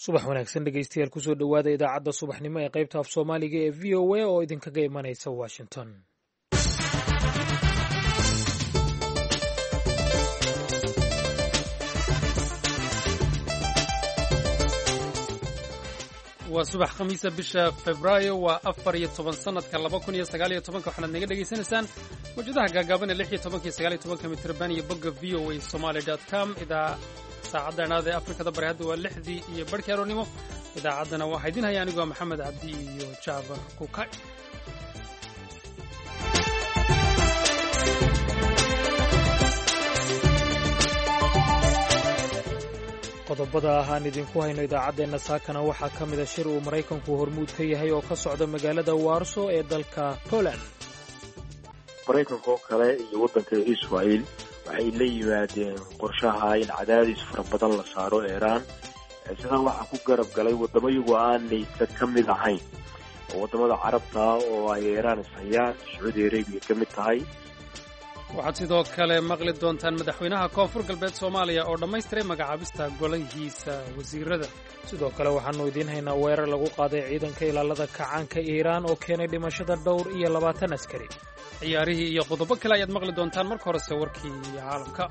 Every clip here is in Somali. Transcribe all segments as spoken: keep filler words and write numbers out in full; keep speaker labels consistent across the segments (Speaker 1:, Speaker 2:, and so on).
Speaker 1: subax wanaagsan dhegeystayaal kusoo dhowaada idaacadda subaxnimo ee qaybta af soomaaliga ee v o a oo idinkaga imanaysa washington.
Speaker 2: waa subax khamiisa bisha febraayo waa afar iyo toban sanadka laba kun iyo sagaal iyo tobanka waxaad naga dhegaysanaysaan mawjadaha gaagaaban ee lix iyo tobanka iyo sagaal iyo tobanka mitirban iyo bogga v o a somaly dot com idaa saacaddaanaada ee afrikada bari hadda waa lixdii iyo barhkii aroornimo idaacaddana waxaa idin haya aniguaa maxamed cabdi iyo jaabar kukay.
Speaker 1: qodobada ahaan idinku hayno idaacaddeenna saakana waxaa ka mida shir uu maraykanku hormuud ka yahay oo ka socda magaalada warso ee dalka Poland.
Speaker 3: maraykanka oo kale iyo waddanka Israel waxay la yimaadeen qorshaha in cadaadis fara badan la saaro Iiraan, sidaa waxaa ku garab galay waddamo iyagu aanay ka mid ahayn oo waddamada carabta oo ay Iiraan ishayaan, Sacuudi Arabiya ka mid tahay.
Speaker 2: waxaad sidoo kale maqli doontaan madaxweynaha koonfur galbeed Soomaaliya oo dhammaystiray magacaabista golahiisa wasiirada.
Speaker 1: sidoo kale waxaannu idiin haynaa weerar lagu qaaday ciidanka ilaalada kacaanka Iiraan oo keenay dhimashada dhowr iyo labaatan askari.
Speaker 2: ciyaarihii iyo qodobo kale ayaad maqli doontaan marka horese warkii caalamka.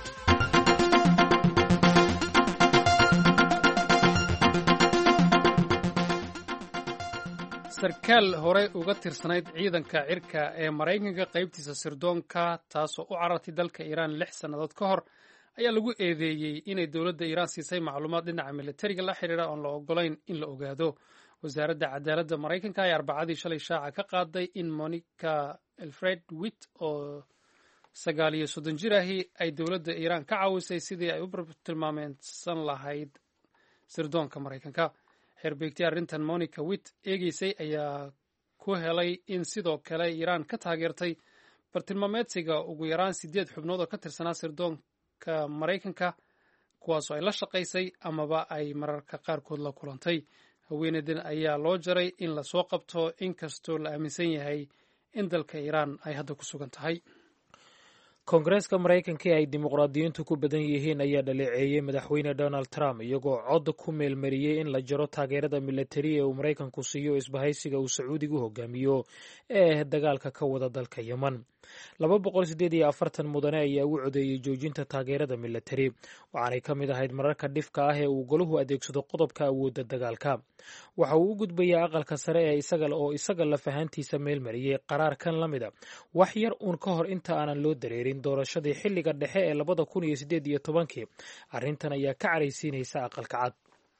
Speaker 2: sarkaal horey uga tirsanayd ciidanka cirka ee maraykanka qaybtiisa sirdoonka taasoo u carartay dalka Iiraan lix sannadood ka hor ayaa lagu eedeeyey inay dowladda Iiraan siisay macluumaad dhinaca militariga la xidhiidha oon la ogolayn in la ogaado. wasaaradda cadaaladda maraykanka ayaa arbacadii shalay shaaca ka qaaday in Monica Alfred Witt oo sagaal iyo soddon jir ahi ay dowladda Iiraan ka caawisay sidii ay u tilmaameysan lahayd sirdoonka maraykanka. xerbeegtii arrintan Monica Witt eegeysay ayaa ku helay in sidoo kale Iiraan ka taageertay bartilmaameedsiga ugu yaraan sideed xubnood oo ka tirsanaa sirdoonka maraykanka kuwaasoo ay la shaqaysay amaba ay mararka qaarkood la kulantay. haweeneydan ayaa loo jaray in lasoo qabto inkastoo la aaminsan yahay in dalka Iiraan ay hadda ku sugan tahay.
Speaker 1: koongareeska maraykanka ee ay dimuqraadiyiintu ku badan yihiin ayaa dhaleeceeyey madaxweyne donald trump iyagoo cod ku meelmariyey in la jaro taageerada militari ee uu maraykanku siiyo isbahaysiga uu sacuudigu hogaamiyo ee dagaalka ka wada dalka yemen. laba boqol sideed iyo afartan mudane ayaa u codeeyey joojinta taageerada militari waxaanay ka mid ahayd mararka dhifka ah ee uu goluhu adeegsado qodobka awoodda dagaalka. waxa uu u gudbayaa aqalka sare ee isaga oo isaga lafahantiisa meelmariyey qaraar kan la mida wax yar uun ka hor inta aanan loo dareerin doorashadii xilliga dhexe ee labada kun iyo sideed iyo tobankii. arrintan ayaa ka caraysiinaysa aqalka cad.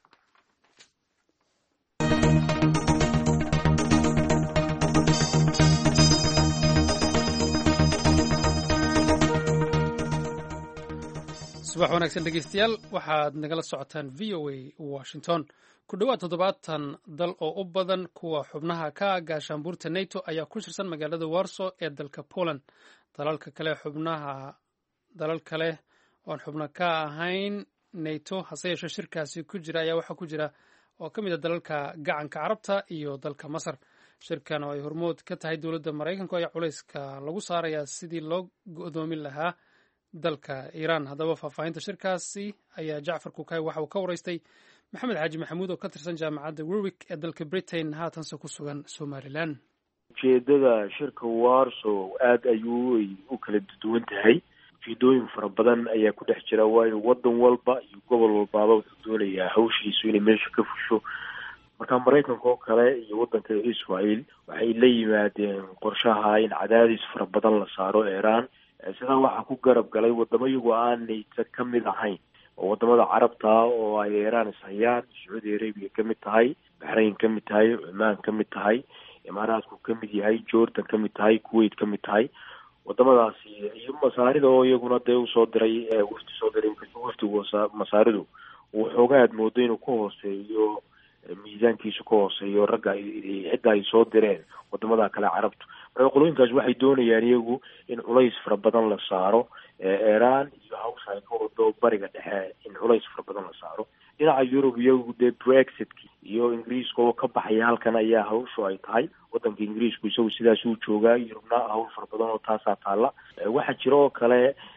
Speaker 2: subax wanaagsan dhegeystayaal, waxaad nagala socotaan v o a washington. ku dhowaad toddobaatan dal oo u badan kuwa xubnaha ka gaashaanbuurta nato ayaa ku shirsan magaalada warso ee dalka Poland. dalalka kale xubnaha dalal kale oon xubno ka ahayn nato hase yeeshee shirkaasi ku jira ayaa waxaa ku jira oo ka mid a dalalka gacanka carabta iyo dalka masar. shirkan oo ay hormood ka tahay dowladda maraykanku ayaa culayska lagu saarayaa sidii loo go'doomin lahaa dalka Iiraan. haddaba faahfaahinta shirkaasi ayaa jacfar kukay waxa uu ka waraystay maxamed xaaji maxamuud oo ka tirsan jaamacadda Warwick ee dalka Britain haatanse ku sugan Somaliland.
Speaker 3: ujeedada shirka warso aad ayuu u kala duwan tahay. ujeedooyin fara badan ayaa ku dhex jira, waayo waddan walba iyo gobol walbaaba wuxuu doonayaa hawshiisu inay meesha ka fusho. marka maraykanka oo kale iyo waddanka Israel waxay la yimaadeen qorshaha in cadaadis fara badan la saaro Iiraan, sidaa waxaa ku garab galay waddamo iyagu aanay ka mid ahayn oo waddamada carabta oo ay Iiraan ishayaan, Sacuudi Arabiya ka mid tahay, Bahrain ka mid tahay, Cumaan ka mid tahay, Imaaraadku ka mid yahay, Jordan ka mid tahay, Kuwait ka mid tahay. waddamadaasi iyo masaarida oo iyaguna dee usoo diray wafdi soo diray wafdigu masaaridu uu xoogaa aad moodo inuu ka hooseeyo miisaankiisu ka hooseeyo ragga cidda ay soo direen waddamada kale carabtu. marka qolooyinkaas waxay doonayaan iyagu in culays fara badan la saaro Iiraan iyo hawsha ay ka wado bariga dhexe, in culays fara badan la saaro. dhinaca Yurub iyagu dee Brexit iyo Ingiriiska oo ka baxaya halkan ayaa hawshu ay tahay. waddanka Ingiriisku isagu sidaas uu joogaa, Yurubna hawl fara badan oo taasaa taalla. waxaa jira oo kale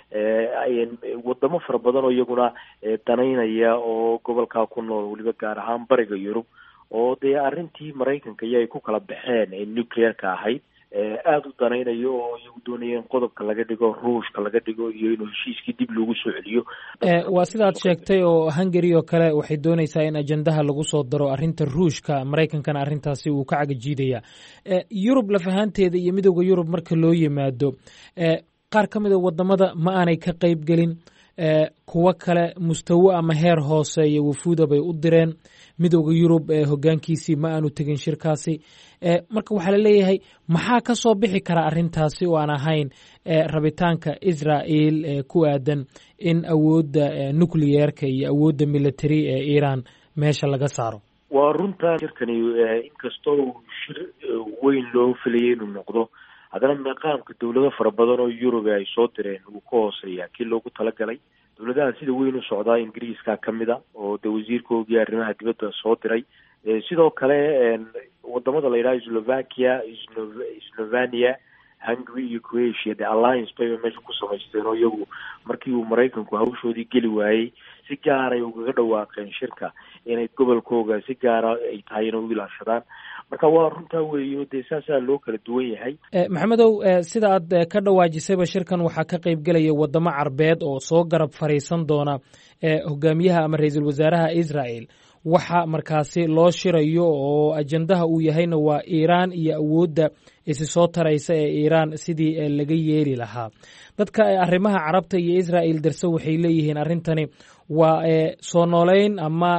Speaker 3: wadamo fara badan oo iyaguna danaynaya oo gobolkaa ku nool weliba gaar ahaan bariga Yurub oo dee arrintii Maraykanka iyo ay ku kala baxeen ee nuclear-ka ahayd aada u danaynayo oo iyagu doonayeen qodobka laga dhigo ruushka laga dhigo iyo inuu heshiiskii dib loogu soo celiyo.
Speaker 1: waa sidaad sheegtay oo Hungary oo kale waxay doonaysaa in ajandaha lagu soo daro arrinta ruushka, Maraykankana arrintaasi uu ka cagajiidaya. Yurub lafahanteeda iyo midowda Yurub marka loo yimaado qaar ka mid a wadamada ma aanay ka qayb gelin, kuwo kale mustawo ama heer hooseeya wafuuda bay u direen. midowda Yurub hoggaankiisii ma aanu tegin shirkaasi. marka waxaa la leeyahay maxaa ka soo bixi kara arrintaasi oo aan ahayn rabitaanka Israel ku aadan in awoodda nuclear-ka iyo awoodda military ee Iran meesha laga saaro?
Speaker 3: waa runtaa shirkani inkastoo shir weyn loo filayay inuu noqdo, haddana maqaamka dawlado fara badan oo Yurub ay soo direen uu ka hooseeya kii loogu talagalay. dawladaha sida weyn u socdaa Ingiriiska ka mid a oo de wasiirkoodii arrimaha dibadda soo diray. sidoo kale wadamada la yidhaha Slovakia, Slovenia, Hungary iyo Croatia de alliance bay meesha ku samaysteen oo iyagu markii uu Maraykanku hawshoodii geli waayey si gaaray ugaga dhawaaqeen shirka inay gobolkooga si gaara ay tahay inay u ilaashadaan. marka waa runtaa weeyo dee saasaa loo kala duwan yahay.
Speaker 1: maxamedow, sida aad ka dhawaajisayba shirkan waxaa ka qayb gelaya wadamo carbeed oo soo garab fariisan doona hogaamiyaha ama ra-iisul wasaaraha Israel. waxa markaasi loo shirayo oo ajandaha uu yahayna waa Iran iyo awoodda isi soo taraysa ee Iran sidii laga yeeli lahaa. dadka arrimaha carabta iyo Israel darso waxay leeyihiin arrintani waa soo nooleyn ama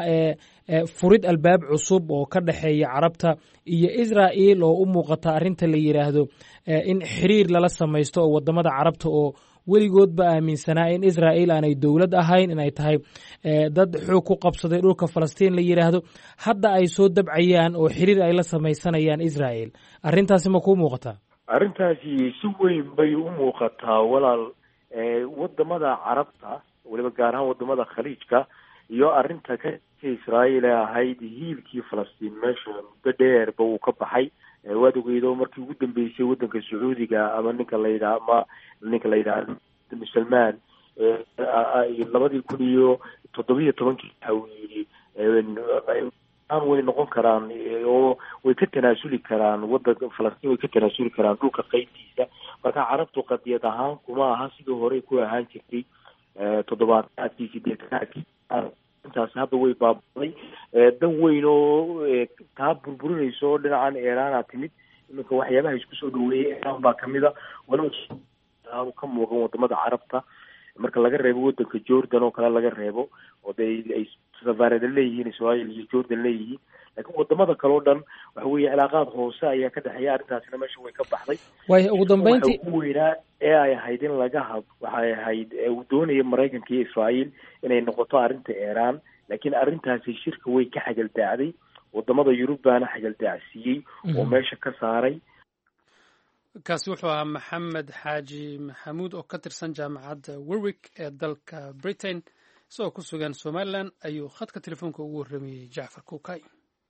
Speaker 1: furid albaab cusub oo ka dhaxeeya carabta iyo Israel oo u muuqata arrinta la yiraahdo in xiriir lala samaysto oo wadamada carabta oo weligoodba aaminsanaa in Israel aanay dowlad ahayn, inay tahay dad xoog ku qabsaday dhulka Falastiin la yiraahdo, hadda ay soo dabcayaan oo xiriir ay la samaysanayaan Israel. arrintaasi ma ku muuqataa?
Speaker 3: arrintaasi si weyn bay u muuqataa walaal. wadamada carabta weliba gaar ahaan wadamada khaliijka iyo arrinta ka Israel ee ahayd hiilkii Falastiin meesha muddo dheerba uu ka baxay. waad ogeydo markii ugu dambeysay wadanka Sacuudiga ama ninka la yidhaha ama ninka la yidhaha Salmaan labadii kun iyo toddobiyo tobankii waxa uu yidhi way noqon karaan oo way ka tanaasuli karaan wadanka Falastiin, way ka tanaasuli karaan dhulka qaybtiisa. marka carabtu qadiyad ahaan kuma aha sidii hore ku ahaan jirtay toddobaadkii sideedkii. intaas hadda way baabaday. dan weyn oo taa burburinayso oo dhinacan Iran timid. iminka waxyaabaha isku soo dhaweeyay Iran baa kamid a walow aanu ka muuqan wadamada carabta marka laga reebo wadanka Jordan oo kale laga reebo oo ay safaarada leeyihiin Israel iyo Jordan leeyihiin. laakiin wadamada kale oo dhan waxa weeye cilaaqaad hoose ayaa ka dhaxeeya. arrintaasina meesha way ka baxday.
Speaker 1: way ugu dambeyntii
Speaker 3: ugu weynaa ee ay ahayd in laga had waxay ahayd uu doonaya Maraykanka iyo Israel inay noqoto arrinta Iran, laakiin arrintaasi shirka way ka xagal daacday. wadamada Yurub baana xagal daacsiiyey oo meesha ka saaray.
Speaker 2: kaasi wuxuu ahaa Maxamed Xaaji Maxamuud oo ka tirsan jaamacadda Warwick ee dalka Britain, isagoo ku sugan Somaliland ayuu khadka telefoonka ugu warramayey Jacfar Kuukay.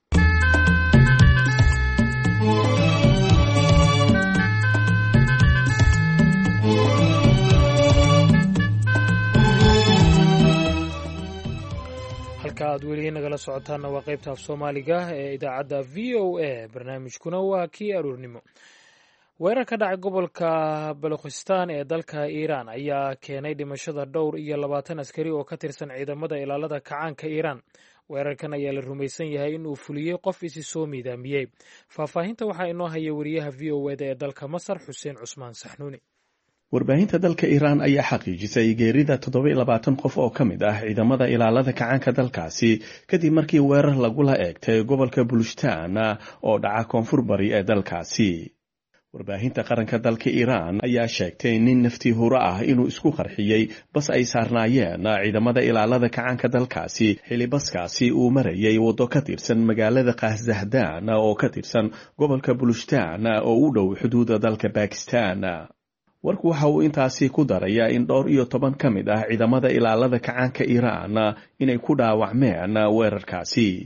Speaker 2: halka aad weli nagala socotaana waa qaybta af Soomaaliga ee idaacadda V O A. barnaamijkuna waa kii aroornimo. weerar ka dhacay gobolka Balochistan ee dalka Iran ayaa keenay dhimashada dhowr iyo labaatan askari oo ka tirsan ciidamada ilaalada kacaanka Iran. weerarkan ayaa la rumaysan yahay in uu fuliyey qof isi soo miidaamiyey. faahfaahinta waxaa inoo haya wariyaha V O A ee dalka Masar Xuseen Cusmaan Saxnuuni.
Speaker 4: warbaahinta dalka Iran ayaa xaqiijisay geerida toddoba iyo labaatan qof oo ka mid ah ciidamada ilaalada kacaanka dalkaasi kadib markii weerar lagula eegtay gobolka Balochistan oo dhaca koonfur bari ee dalkaasi. warbaahinta qaranka dalka Iran ayaa sheegtay nin naftii huro ah inuu isku qarxiyey bas ay saarnaayeen ciidamada ilaalada kacaanka dalkaasi xilli baskaasi uu marayay waddo ka tirsan magaalada Qahzahdan oo ka tirsan gobolka Balochistan oo u dhow xuduudda dalka Pakistan. warku waxa uu intaasi ku darayaa in dhowr iyo toban ka mid ah ciidamada ilaalada kacaanka Iran inay ku dhaawacmeen weerarkaasi.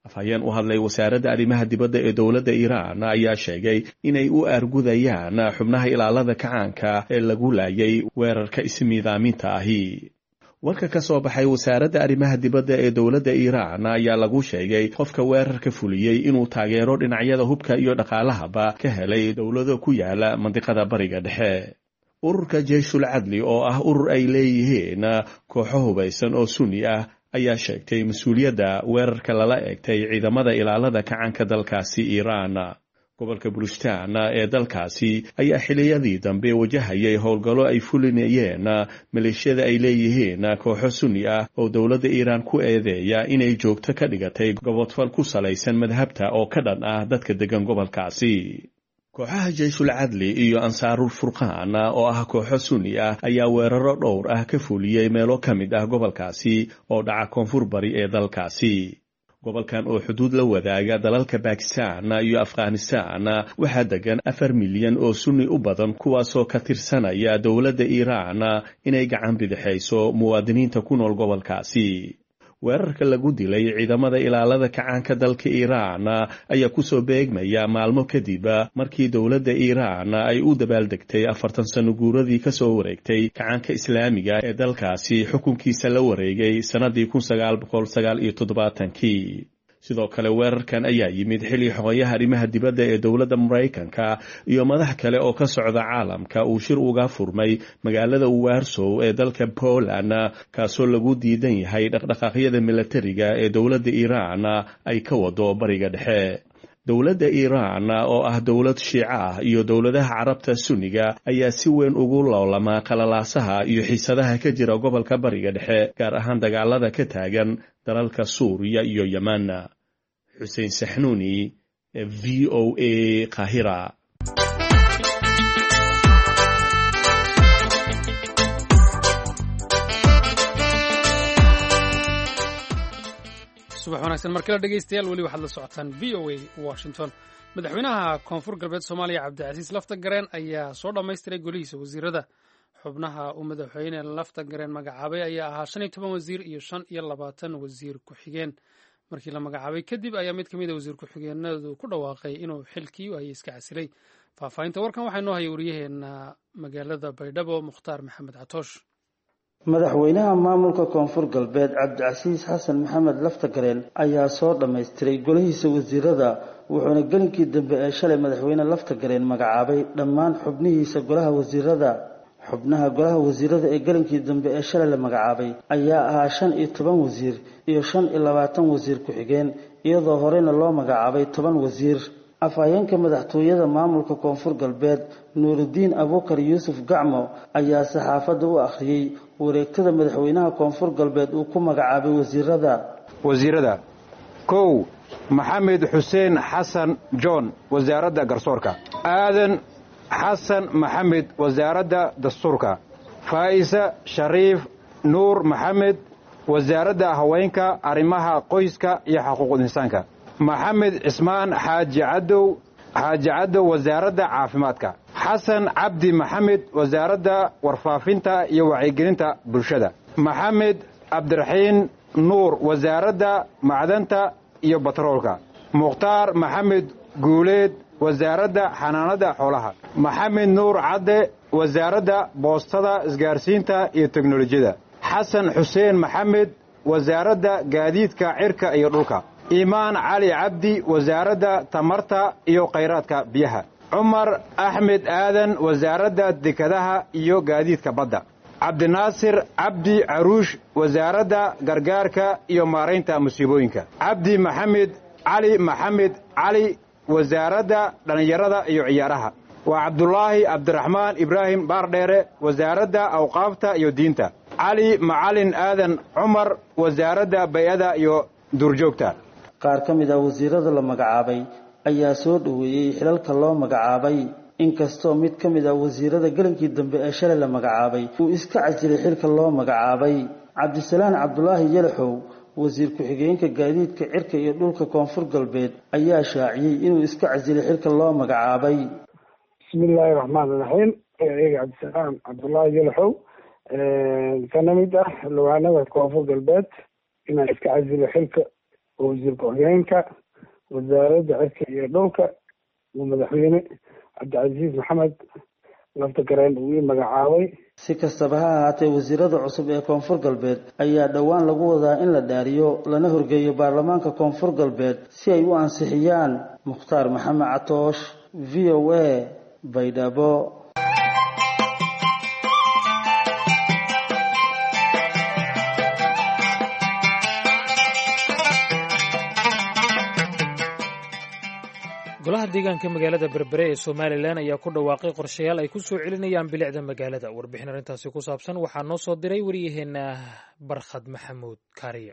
Speaker 4: afhayeen u hadlay wasaaradda arrimaha dibadda ee dowladda Iiraan ayaa sheegay inay u argudayaan xubnaha ilaalada kacaanka ee lagu laayay weerarka ismiidaaminta ahi. warka ka soo baxay wasaaradda arrimaha dibadda ee dowladda Iiraan ayaa lagu sheegay qofka weerarka fuliyey inuu taageero dhinacyada hubka iyo dhaqaalahaba ka helay dowlado ku yaala mandiqada bariga dhexe. ururka Jeyshul Cadli oo ah urur ay leeyihiin kooxo hubaysan oo Sunni ah ayaa sheegtay mas'uuliyadda weerarka lala eegtay ciidamada ilaalada kacaanka dalkaasi Iiraan. gobolka Bulustaan ee dalkaasi ayaa xiliyadii dambe wajahayay howlgallo ay fulinayeen maleeshiyada ay leeyihiin kooxo Sunni ah oo dowladda Iiraan ku eedeeya inay joogto ka dhigatay gobodfal ku salaysan madhabta oo ka dhan ah dadka degan gobolkaasi. kooxaha Jeyshul Cadli iyo Ansaarul Furqaan oo ah kooxo Sunni ah ayaa weeraro dhowr ah ka fuliyay meelo ka mid ah gobolkaasi oo dhaca koonfur bari ee dalkaasi. gobolkan oo xuduud la wadaaga dalalka Pakistan iyo Afghanistan waxaa degan afar milyan oo Sunni u badan kuwaasoo ka tirsanaya dowladda Iiraan inay gacan bidixayso muwaadiniinta ku nool gobolkaasi. weerarka lagu dilay ciidamada ilaalada kacaanka dalka Iiraan ayaa ku soo beegmaya maalmo kadib markii dowladda Iiraan ay u dabaaldegtay afartan sano guuradii ka soo wareegtay kacaanka islaamiga ee dalkaasi xukunkiisa la wareegay sanadii kun sagaal boqol sagaal iyo toddobaatan-kii. sidoo kale weerarkan ayaa yimid xilli xogayaha arrimaha dibadda ee dowladda Mareykanka iyo madax kale oo ka socda caalamka uu shir uga furmay magaalada Warsaw ee dalka Poland kaasoo lagu diidan yahay dhaqdhaqaaqyada militariga ee dowladda Iiraan ay ka wado bariga dhexe. dowladda Iiraan oo ah dowlad Shiica ah iyo dowladaha Carabta Sunniga ayaa si weyn ugu loolama qalalaasaha iyo xiisadaha ka jira gobolka bariga dhexe gaar ahaan dagaalada ka taagan dalalka Suuriya iyo Yemen. Xuseen Saxnuuni, V O A, Qaahira.
Speaker 2: subax wanaagsan markale dhegeystayaal weli waxaad la socotaan V O A Washington. madaxweynaha koonfur galbeed Soomaaliya Cabdicasiis Laftagareen ayaa soo dhammaystiray golihiisa wasiirada. xubnaha uu madaxweyne Laftagareen magacaabay ayaa ahaa shan iyo toban wasiir iyo shan iyo labaatan wasiir ku-xigeen. markii la magacaabay kadib ayaa mid ka mid a wasiir ku-xigeenadu ku dhawaaqay inuu xilkii hayay iska casilay. faahfaahinta warkan waxaa inoo haya wariyaheena magaalada Baydhabo Mukhtaar Maxamed Catoosh.
Speaker 5: madaxweynaha maamulka koonfur galbeed Cabdicasiis Xasan Maxamed Laftagareen ayaa soo dhammaystiray golihiisa wasiirada wuxuuna gelinkii dambe ee shalay madaxweyne Laftagareen magacaabay dhammaan xubnihiisa golaha wasiirada. xubnaha golaha wasiirada ee gelinkii dambe ee shalay la magacaabay ayaa ahaa shan iyo toban wasiir iyo shan iyo labaatan wasiir ku-xigeen iyadoo horeyna loo magacaabay toban wasiir. afhayeenka madaxtooyada maamulka koonfur galbeed Nuurudiin Abuukar Yuusuf Gacmo ayaa saxaafadda u akhriyay wareegtada madaxweynaha koonfur galbeed uu ku magacaabay wasiirada.
Speaker 6: wasiirada kow Maxamed Xuseen Xasan John wasaaradda garsoorka, aadan xasan maxamed wasaaradda dastuurka, Faa'isa Shariif Nuur Maxamed wasaaradda haweenka, arrimaha qoyska iyo xuquuqul insaanka, maxamed cismaan xaaji cadow xaaji cadow wasaaradda caafimaadka, xasan cabdi maxamed wasaaradda warfaafinta iyo wacyigelinta bulshada, maxamed cabdiraxiin nuur wasaaradda macdanta iyo batroolka, mukhtaar maxamed guuleed wasaaradda xanaanada xoolaha, maxamed nuur cadde wasaaradda boostada isgaarsiinta iyo teknolojiyada, xasan xuseen maxamed wasaaradda gaadiidka cirka iyo dhulka, iimaan cali cabdi wasaaradda tamarta iyo khayraadka biyaha, cumar axmed aadan wasaaradda dekedaha iyo gaadiidka badda, cabdinaasir cabdi caruush wasaaradda gargaarka iyo maaraynta musiibooyinka, cabdi maxamed cali maxamed cali wasaaradda dhallinyarada iyo ciyaaraha, waa cabdulaahi cabdiraxmaan ibraahim baardheere wasaaradda awqaafta iyo diinta, cali macalin aadan cumar wasaaradda bay-ada iyo duurjoogta.
Speaker 5: qaar ka mid ah wasiirada la magacaabay ayaa soo dhoweeyey xilalka loo magacaabay inkastoo mid ka mid ah wasiirada gelinkii dambe ee shalay la magacaabay uu iska casilay xilka loo magacaabay. cabdisalaan cabdulaahi yalaxow wasiir ku-xigeenka gaadiidka cirka iyo dhulka koonfur galbeed ayaa shaaciyey inuu iska casilay xilka loo magacaabay.
Speaker 7: bismillaahi raxmaani raxiim. eega cabdisalaan cabdulaahi yalaxow kana mid ah xildhibaanada koonfur galbeed inaan iska casilo xilka oo wasiir ku-xigeenka wasaaradda cirka iyo dhulka uu madaxweyne cabdicasiis maxamed lafta gareen uu ii magacaabay.
Speaker 5: si kastaba ha ahaatee wasiirada cusub ee koonfur galbeed ayaa dhowaan lagu wadaa in la dhaariyo lana horgeeyo baarlamaanka koonfur galbeed si ay u ansixiyaan. mukhtaar maxamed catoosh, v o a, baydhabo.
Speaker 1: golaha deegaanka magaalada berbere ee somalilan ayaa ku dhawaaqay qorshayaal ay ku soo celinayaan bilicda magaalada. warbixin arrintaasi ku saabsan waxaa noo soo diray waryaheena barkhad maxamuud kaariye.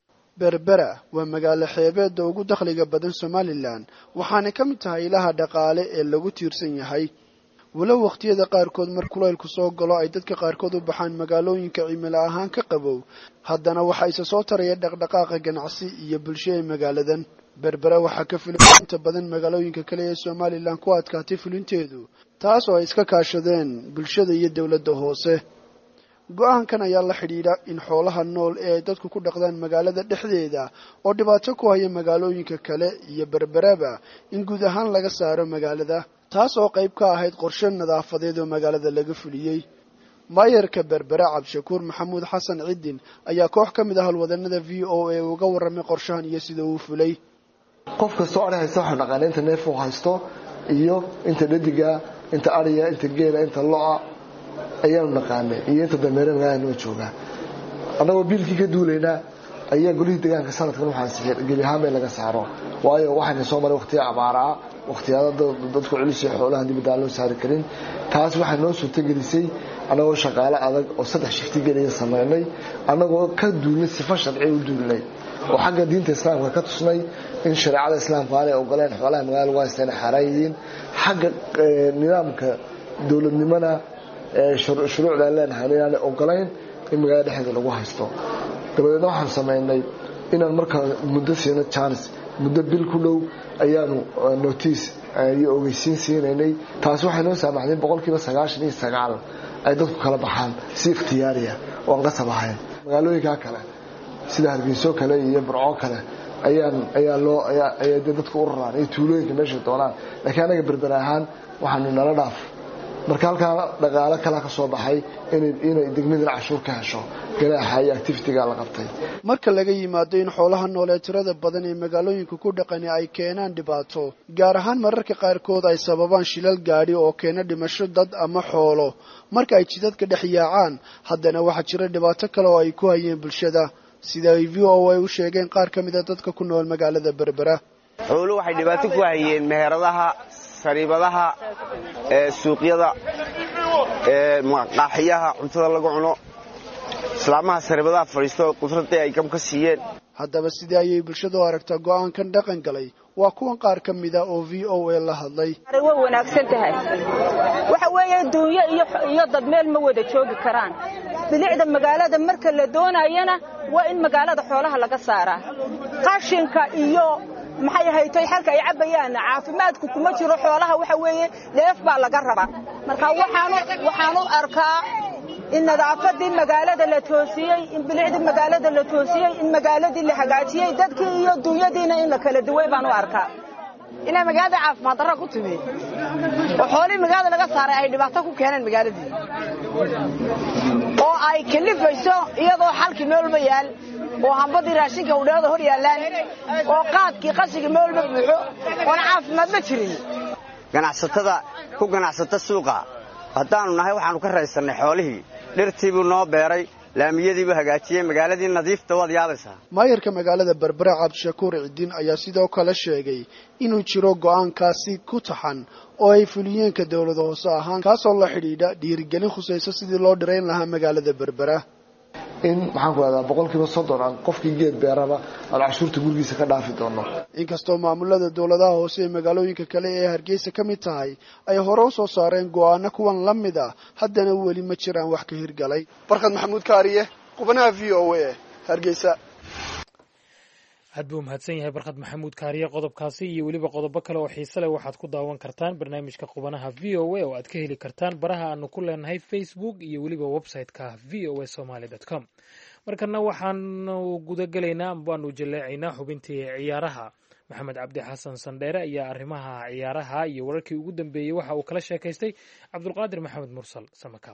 Speaker 8: berbera waa magaalo xeebeedda ugu dakhliga badan somalilan, waxaana ka mid tahay ilaha dhaqaale ee lagu tiirsan yahay. walow wakhtiyada qaarkood mar kulaylku soo galo ay dadka qaarkood u baxaan magaalooyinka cimilo ahaan ka qabow, haddana waxaa isa soo taraya dhaqdhaqaaqa ganacsi iyo bulsho ee magaaladan. berbera waxaa ka fulin inta badan magaalooyinka kale ee somalilan ku adkaatay fulinteedu, taas oo ay iska kaashadeen bulshada iyo dowladda hoose. go-aankan ayaa la xidhiidha in xoolaha nool ee ay dadku ku dhaqdaan magaalada dhexdeeda oo dhibaato ku haya magaalooyinka kale iyo berberaba in guud ahaan laga saaro magaalada, taas oo qayb ka ahayd qorshe nadaafadeed oo magaalada laga fuliyey. maayarka berbera cabdishakuur maxamuud xasan cidin ayaa koox ka mid ah halwadanada v o a uga warramay qorshahan iyo sida uu fulay.
Speaker 9: qof kastoo ari haysta waxaa naqaana inta neef uu haysto iyo inta dhadiga, inta ariya, inta geela, inta lo-a ayaanu naqaanay iyo inta dameere magaalada noo joogaa. annagoo biilkii ka duulaynaa ayaa golihii deegaanka sanadkan waxaa geli ahaan bay laga saaro, waayo waxayna soo maray waqtiya abaaraa, waqtiyaada dadku celisay xoolahan dibadda aan loo saari karin. taas waxay noo suurtagelisay annagoo shaqaale adag oo saddex shifti geliya samaynay, annagoo ka duulnay sifa sharci u duulnay oo xagga diinta islaamka ka tusnay in shareecada islaamka aanay ogoleen xoolaha magaalada lagu haysta inay xaaraan yihiin. xagga nidaamka dowladnimona shuruucda aan leenahay inaanay ogolayn in magaalada dhexdeeda lagu haysto. dabadeedna waxaan samaynay inaan markaa muddo siino jaanis, muddo bil ku dhow ayaanu notice iyo ogeysiin siinaynay. taasi waxay noo saamaxday in boqolkiiba sagaashan iyo sagaal ay dadku kala baxaan si ikhtiyaariya oo aan qasab ahayn. magaalooyinkaa kale sida hargeyso kale iyo burco kale ayaan ayaa loo ayaa ayaa dadku u raraan iyo tuulooyinka meesha doonaan, laakiin anaga berber ahaan waxaanu nala dhaaf. marka halkaa dhaqaale kala ka soo baxay inay inay degmada cashuur ka hesho ganaaxa iyo activity-ga la qabtay.
Speaker 8: marka laga yimaado in xoolaha nool ee tirada badan ee magaalooyinka ku dhaqani ay keenaan dhibaato, gaar ahaan mararka qaarkood ay sababaan shilal gaadhi oo keena dhimasho dad ama xoolo marka ay jidadka dhex yaacaan, haddana waxaa jira dhibaato kale oo ay ku hayeen bulshada, sida ay v o a u sheegeen qaar ka mid a dadka ku nool magaalada berbera.
Speaker 10: xooluhu waxay dhibaato ku hayeen meheradaha, sariibadaha, suuqyada, maqaaxiyaha cuntada lagu cuno, islaamaha sariibadaha fadhiisto qudradii ay gam ka siiyeen.
Speaker 8: haddaba sidee ayay bulshadu aragtaa go-aankan dhaqan galay? waa kuwan qaar ka mid a oo v o a la hadlay.
Speaker 11: way wanaagsan tahay. waxa weeye duunyo iyo iyo dad meel ma wada joogi karaan. bilicda magaalada marka la doonayana waa in magaalada xoolaha laga saaraa. qashinka iyo maxay haytay halka ay cabayaan caafimaadku kuma jiro xoolaha, waxa weeye leef baa laga rabaa. marka waxaan waxaan u arkaa in nadaafadii magaalada la toosiyay, in bilicda magaalada la toosiyay, in magaaladii la hagaajiyay, dadkii iyo dunyadiina in la kala duway baan u arkaa.
Speaker 12: ina magaalada caafimaad darro ku timi oo xoolihii magaalada laga saaray ay dhibaato ku keeneen magaaladii, oo ay kalifayso iyadoo xalkii meel walba yaal, oo hambadii raashinka udheeda hor yaalaan, oo qaadkii qashiga meel walba buuxo, oona caafimaad ma jirin.
Speaker 10: ganacsatada ku ganacsata suuqa haddaanu nahay waxaanu ka raysannay xoolihii, dhirtiibuu noo beeray, laamiyadiibuu hagaajiyey, magaaladii nadiifta waad yaabaysaa.
Speaker 8: maayarka magaalada berbera cabdishakuur cidin ayaa sidoo kale sheegay inuu jiro go-aankaasi ku taxan oo ay fuliyeenka dowlada hoose ahaan, kaasoo la xidhiidha dhiirigelin khusayso sidii loo dhirayn lahaa magaalada berbera.
Speaker 9: in maxaan ku rahdaa boqolkiiba soddon aan qofkii geed beeraba aan cashuurta gurigiisa ka dhaafi doono.
Speaker 8: inkastoo maamulada dowladaha hoose ee magaalooyinka kale ee hargeysa ka mid tahay ay hore u soo saareen go-aano kuwan la mid ah, haddana weli ma jiraan wax ka hirgalay. barkhad maxamuud kaariye, qubanaha v o a, hargeysa.
Speaker 1: aad buu mahadsan yahay barkad maxamuud kaariye qodobkaasi iyo weliba qodobo kale oo xiise leh waxaad ku daawan kartaan barnaamijka qubanaha v o a oo aad ka heli kartaan baraha aanu ku leenahay facebook iyo weliba website-ka v o a somaly dot com markana waxaanu gudagelaynaa waanu jaleecaynaa xubintii ciyaaraha maxamed cabdi xasan sandheere ayaa arrimaha ciyaaraha iyo wararkii ugu dambeeyey waxa uu kala sheekaystay cabdulqaadir maxamed mursal samakaab.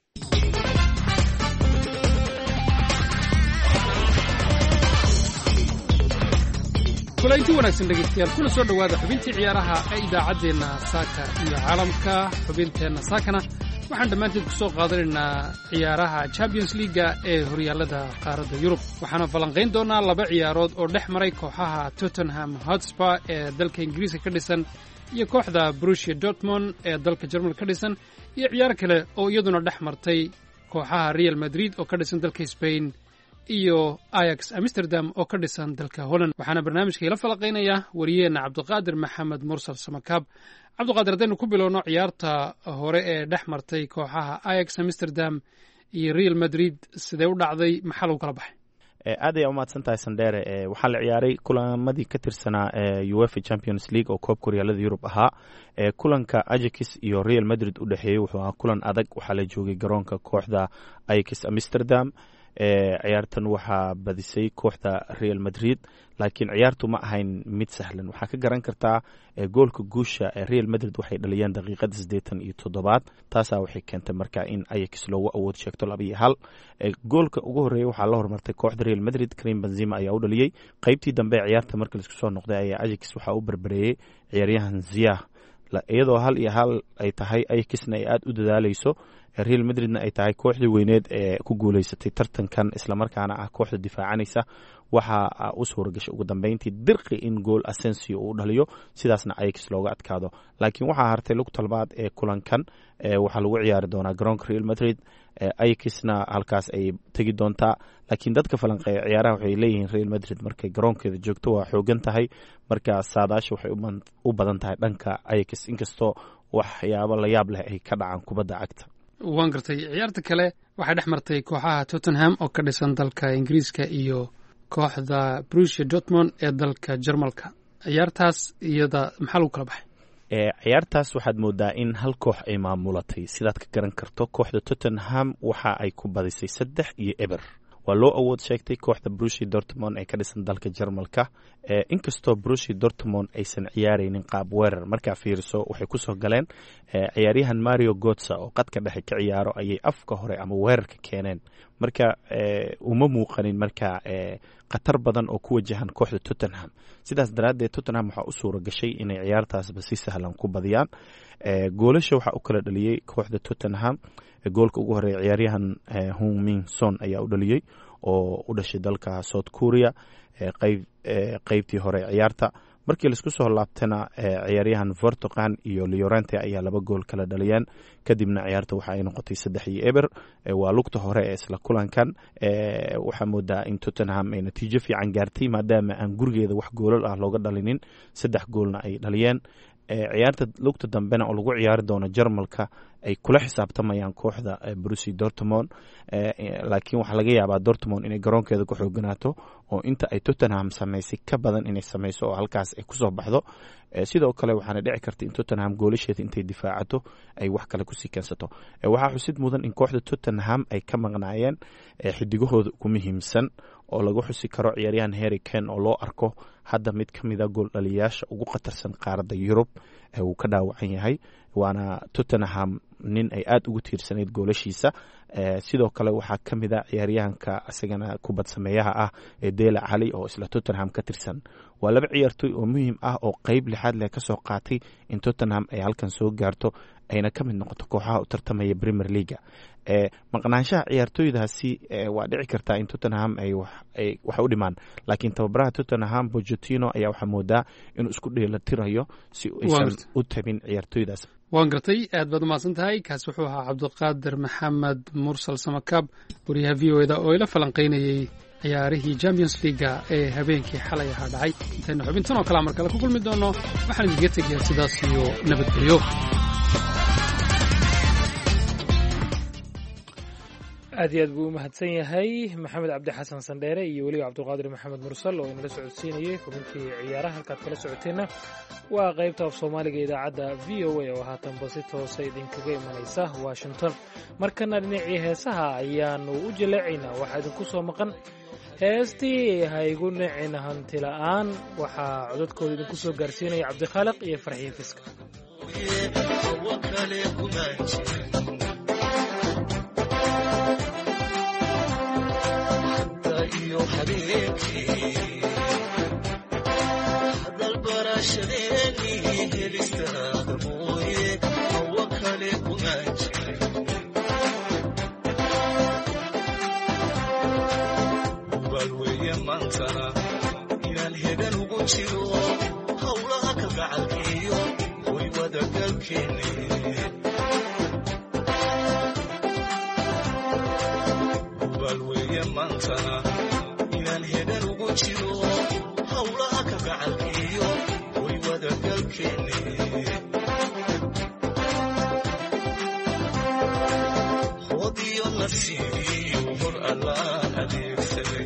Speaker 2: kulanti wanaagsan dhegeystayaal kuna soo dhowaada xubintii ciyaaraha ee idaacaddeenna saaka iyo caalamka. xubinteenna saakana waxaan dhammaanteed ku soo qaadanaynaa ciyaaraha champions leaga ee horyaallada qaaradda yurub. waxaana falanqayn doonaa laba ciyaarood oo dhex maray kooxaha tottenham hotspur ee dalka ingiriiska ka dhisan iyo kooxda borussia dortmund ee dalka jermal ka dhisan, iyo ciyaar kale oo iyaduna dhex martay kooxaha real madrid oo ka dhisan dalka spain iyo ayax amsterdam oo ka dhisan dalka holland. waxaana barnaamijka ila falaqaynaya wariyeenna cabdiqaadir maxamed mursal samakaab. cabdiqaadir, haddaynu ku bilowno ciyaarta hore ee dhex martay kooxaha ayax amsterdam iyo real madrid, sidee u dhacday, maxaa lagu kala baxay?
Speaker 13: aad ay umahadsan tahay sandheere. waxaa la ciyaaray kulamadii ka tirsanaa uefa champions league oo koobka horyaalada yurub ahaa. kulanka ajax iyo real madrid u dhexeeyey wuxuu ahaa kulan adag. waxaa la joogay garoonka kooxda ayax amsterdam. ciyaartan waxaa badisay kooxda real madrid, laakiin ciyaartu ma ahayn mid sahlan. waxaa ka garan kartaa goolka guusha ee real madrid waxay dhaliyeen daqiiqada siddeetan iyo toddobaad. taasaa waxay keentay marka in ayax loogu awood sheegto laba iyo hal. goolka ugu horreeyey waxaa la hormartay kooxda real madrid, karim benzema ayaa u dhaliyey. qaybtii dambe ee ciyaarta marka laisku soo noqday ayaa ajax waxaa u berbereeyey ciyaaryahan ziyah, iyadoo hal iyo hal ay tahay. ayaxna ay aada u dadaalayso, real madridna ay tahay kooxdii weyneed ee ku guuleysatay tartankan islamarkaana ah kooxda difaacanaysa. waxaa u suura gashay ugu dambeyntii dirqi in gool asensio uu dhaliyo, sidaasna ayax looga adkaado. laakiin waxaa hartay lugta labaad ee kulankan. waxaa lagu ciyaari doonaa garoonka real madrid. ayaxna halkaas ay tegi doontaa, laakiin dadka falanqeeya ciyaaraha waxay leeyihiin real madrid markay garoonkeeda joogto waa xoogan tahay. marka saadaasha waxay u badan tahay dhanka ayax, inkastoo waxyaabo la yaab leh ay ka dhacaan kubadda cagta.
Speaker 2: waan gartay. ciyaarta kale waxay dhex martay kooxaha tottenham oo ka dhisan dalka ingiriiska iyo kooxda borussia dortmund ee dalka jermalka. ciyaartaas iyada maxaa lagu kala baxay?
Speaker 13: ciyaartaas waxaad moodaa in hal koox ay maamulatay. sidaad ka garan karto kooxda tottenham waxa ay ku badisay saddex iyo eber. waa loo awood sheegtay kooxda borussia dortmund ee ka dhisan dalka jermalka. inkastoo borussia dortmund aysan ciyaaraynin qaab weerar, markaa fiiriso waxay kusoo galeen ciyaaryahan mario gotsa oo qadka dhexe ka ciyaaro ayay afka hore ama weerarka keeneen. marka uma muuqanin marka khatar badan oo ku wajahan kooxda tottenham. sidaas daraaddeed tottenham waxaa u suura gashay inay ciyaartaasba si sahlan ku badiyaan. goolasha waxaa u kala dhaliyey kooxda tottenham. goolka ugu horeeya ciyaaryahan Hung Min Son ayaa u dhaliyey oo u dhashay dalka South Korea qayb qaybtii hore ciyaarta. markii laisku soo laabtana ciyaaryahan Vertonghen iyo Llorente ayaa laba gool kala dhaliyeen. kadibna ciyaarta waxa ay noqotay saddex iyo eber. waa lugta hore ee isla kulankan. waxaa moodaa in Tottenham ay natiijo fiican gaartay maadaama aan gurigeeda wax goolal ah looga dhalinin, saddex goolna ay dhaliyeen. ciyaarta lugta dambena oo lagu ciyaari doono Jarmalka ay kula xisaabtamayaan kooxda Borussia Dortmund. laakiin waxaa laga yaabaa Dortmund inay garoonkeeda ku xooganaato oo inta ay Tottenham samaysay ka badan inay samayso oo halkaas ay kusoo baxdo. sidoo kale waxaana dhici karta in Tottenham goolasheeda intay difaacato ay wax kale kusii keensato. waxaa xusid mudan in kooxda Tottenham ay ka maqnaayeen xidigahooda ugu muhiimsan oo lagu xusi karo ciyaaryahan Harry Kane oo loo arko hadda mid ka mid a gool dhaliyaasha ugu khatarsan qaaradda Yurub. uu ka dhaawacan yahay, waana Tottenham nin ay aada ugu tiirsanayd goolashiisa. sidoo kale waxaa ka mid a ciyaaryahanka isagana kubad sameeyaha ah ee Dele Alli oo isla Tottenham ka tirsan. waa laba ciyaartoy oo muhiim ah oo qayb lixaad leh ka soo qaatay in Tottenham ay halkan soo gaarto ayna ka mid noqoto kooxaha u tartamaya Premier League. maqnaanshaha ciyaartoydaasi waa dhici kartaa in Tottenham ay wax u dhimaan, laakiin tababaraha Tottenham Pochettino ayaa waxaa moodaa inuu isku dheelitirayo si aysan u tabin ciyaartoydaas.
Speaker 2: waan gartay, aad baad umahadsan tahay. kaas wuxuu ahaa cabdiqaadir maxamed mursal samakaab, wariyaha v o eda oo ila falanqaynayey ciyaarihii Champions League ee habeenkii xalay ahaa dhacay. intaynu xubintan oo kale mar kale ku kulmi doono, waxaan idinka tegayaa sidaas iyo nabadgelyo.
Speaker 1: aad iyo aad buu u mahadsan yahay maxamed cabdi xasan sandheere iyo weliba cabdulqaadir maxamed mursal oo inala socodsiinayay xubintii ciyaaraha halkaad kala socoteenna waa qaybta af soomaaliga idaacadda v o a oo haatanba si toosa idinkaga imanaysa washington markana dhinacii heesaha ayaanu u jaleecaynaa waxaa idinku soo maqan heestii ha igu nicin hanti la'aan waxaa codadkooda idinku soo gaarsiinaya cabdikhaaliq iyo farxiin fiska
Speaker 14: inaan hegan ugu jiro hawlaha kalgacalkiyo way wadagalkeeni hubaal weeye maantana inaan hegan ugu jiro hawlaha kalgacalkiyo way wadagalkeeni hodiyo nasiibiyo hor allaan adeegsaday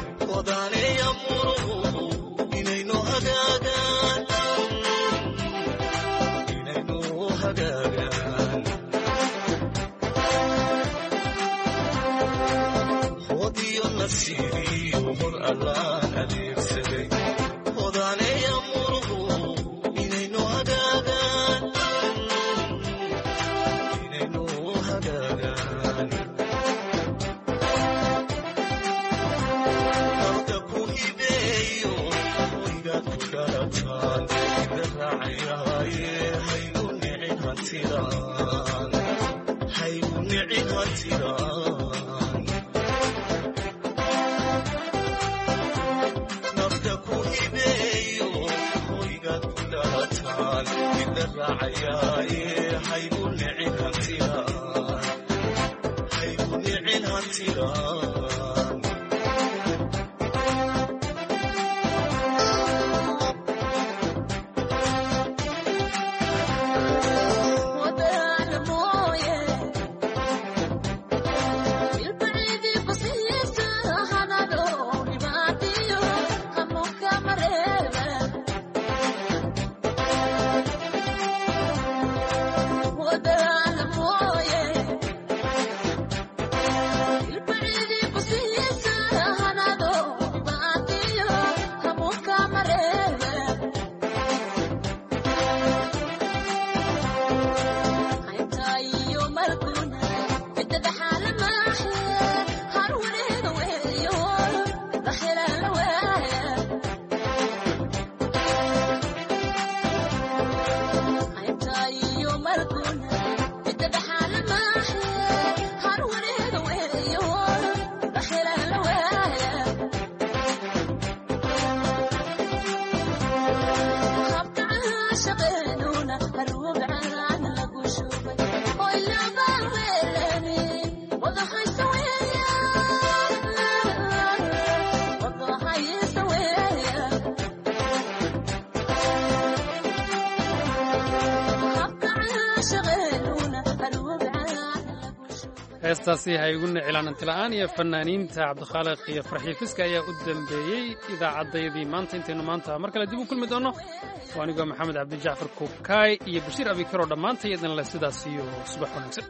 Speaker 2: heestaasi ha igu nicilaanan tila'aan iyo fanaaniinta cabdikhaaliq iyo farxiin fiska ayaa u dambeeyey idaacaddayadii maanta intaynu maanta mar kale dib u kulmi doonno waa anigoo maxamed cabdijacfar kuubkaay iyo bashiir abikaro dhammaantay idin leh sidaas iyo subax wanaagsan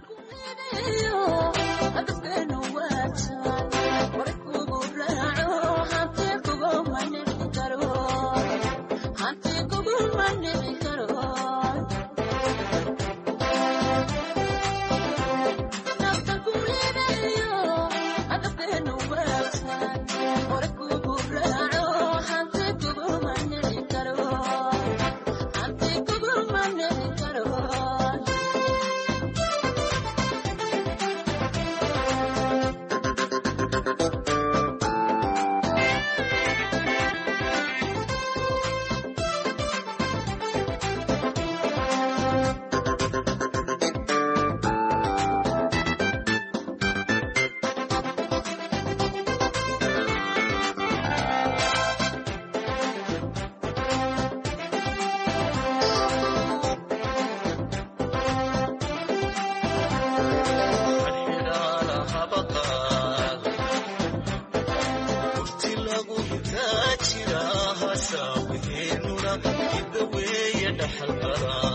Speaker 14: حسابه نورا كده ويا دحل برا